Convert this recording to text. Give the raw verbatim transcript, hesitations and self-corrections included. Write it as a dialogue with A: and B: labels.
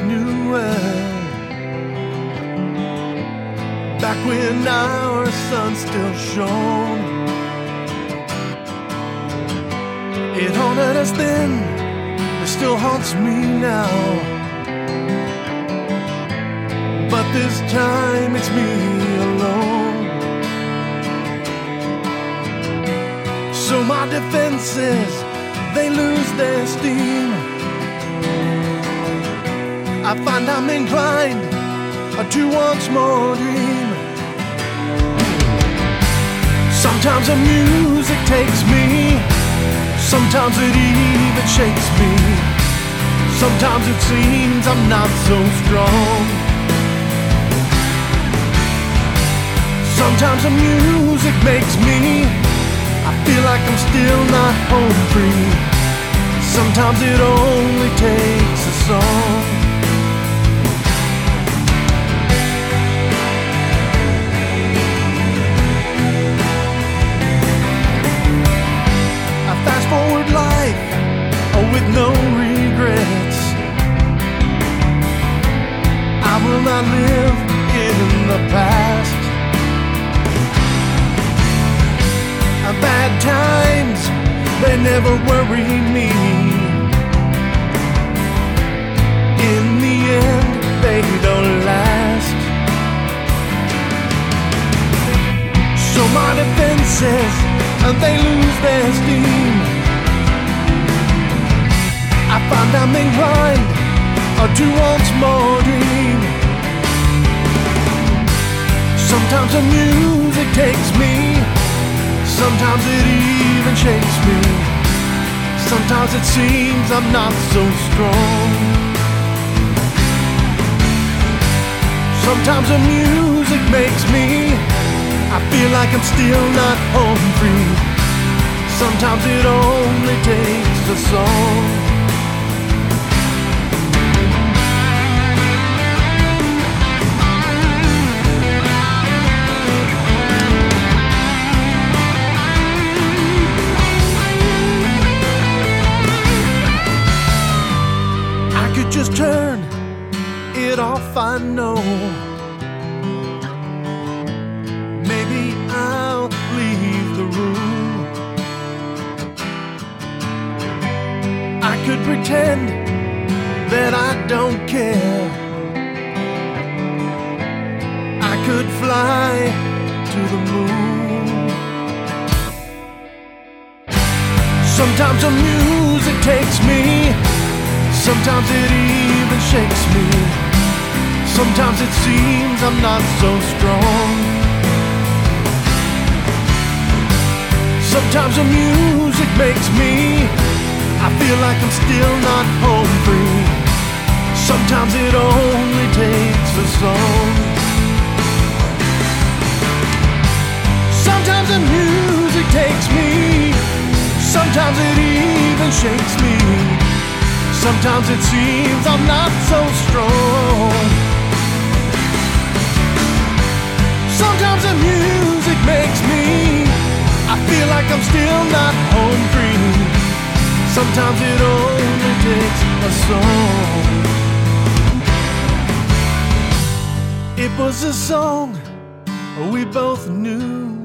A: knew well. Back when our sun still shone, it haunted us then, it still haunts me now. But this time it's me alone. So my defenses, they lose their steam. I find I'm inclined to once more dream. Sometimes the music takes me, sometimes it even shakes me. Sometimes it seems I'm not so strong. Sometimes the music makes me, I feel like I'm still not home free. Sometimes it only takes a song. I fast forward life with no regrets. I will not live in the past. Bad times, they never worry me. In the end, they don't last. So my defenses, they lose their steam. I find I'm inclined to once more dream. Sometimes the music takes me, sometimes it even shakes me. Sometimes it seems I'm not so strong. Sometimes the music makes me, I feel like I'm still not home free. Sometimes it only takes a song. Just turn it off, I know. Maybe I'll leave the room. I could pretend that I don't care. I could fly to the moon. Sometimes the music takes me, sometimes it even shakes me. Sometimes it seems I'm not so strong. Sometimes the music makes me, I feel like I'm still not home free. Sometimes it only takes a song. Sometimes the music takes me, sometimes it even shakes me. Sometimes it seems I'm not so strong. Sometimes the music makes me, I feel like I'm still not home free. Sometimes it only takes a song. It was a song we both knew